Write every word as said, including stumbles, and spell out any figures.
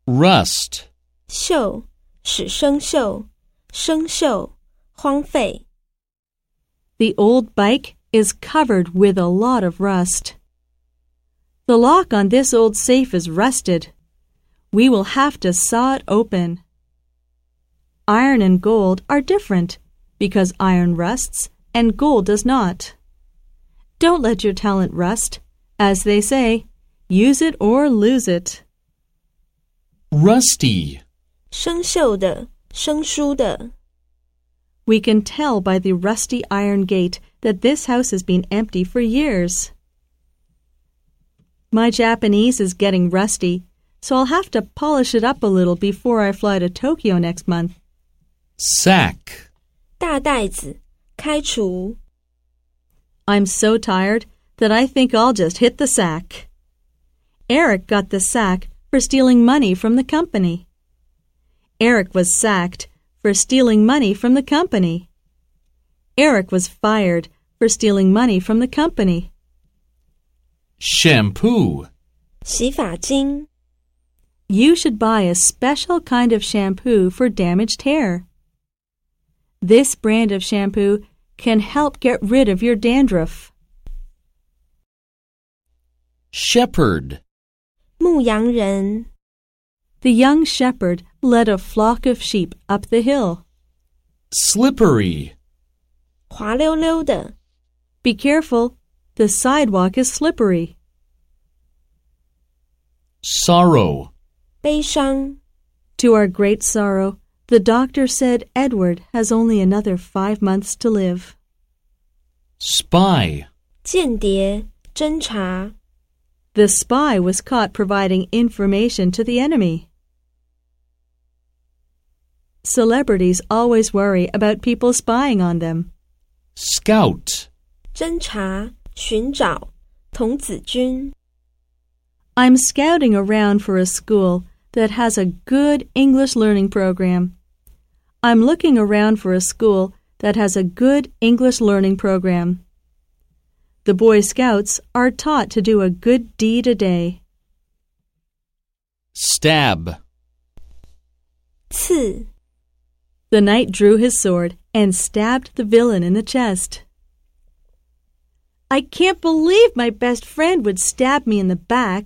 Rust. 锈，使生锈，生锈，荒废。 The old bike is covered with a lot of rust. The lock on this old safe is rusted. We will have to saw it open. Iron and gold are different because iron rusts and gold does not. Don't let your talent rust. As they say, use it or lose it. Rusty. 生锈的，生疏的。 We can tell by the rusty iron gate that this house has been empty for years. My Japanese is getting rusty, so I'll have to polish it up a little before I fly to Tokyo next month. Sack. 大袋子，开除。 I'm so tired that I think I'll just hit the sack. Eric got the sack for stealing money from the company. Eric was sacked for stealing money from the company. Eric was fired for stealing money from the company. Shampoo. 洗发精。 You should buy a special kind of shampoo for damaged hair. This brand of shampoo can help get rid of your dandruff. Shepherd. 牧羊人。 The young shepherd led a flock of sheep up the hill. Slippery. 滑溜溜的。 Be careful, the sidewalk is slippery. Sorrow. 悲伤。 To our great sorrow, the doctor said Edward has only another five months to live. Spy. 间谍，侦查。 The spy was caught providing information to the enemy. Celebrities always worry about people spying on them. Scout. 侦查，寻找，童子军。 I'm scouting around for a school that has a good English learning program. I'm looking around for a school that has a good English learning program. The Boy Scouts are taught to do a good deed a day. Stab. 刺。 The knight drew his sword and stabbed the villain in the chest. I can't believe my best friend would stab me in the back.